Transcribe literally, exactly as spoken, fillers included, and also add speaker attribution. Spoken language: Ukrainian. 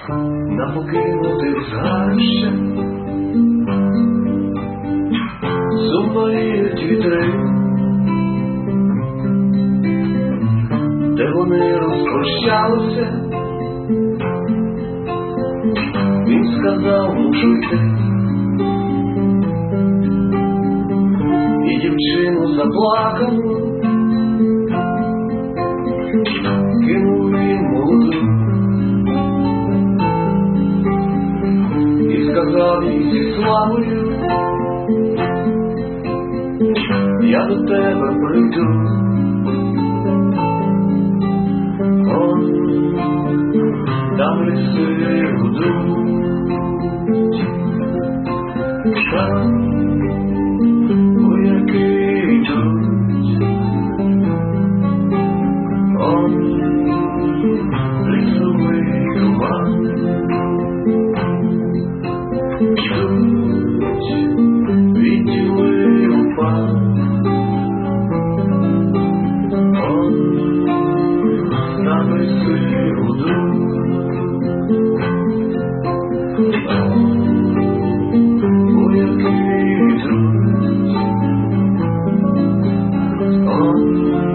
Speaker 1: на покинутих згарищах зумають вітри, де вони розпрощалися. Він сказав, мушу йти, і дівчину заплакану кинув він молоду і сказав їй зі славою: я до тебе прийду. Он там ліси гудуть, там вояки йдуть. Он лісовий туман, йдуть відділи упа. Он там ліси гудуть, вояки йдуть. Он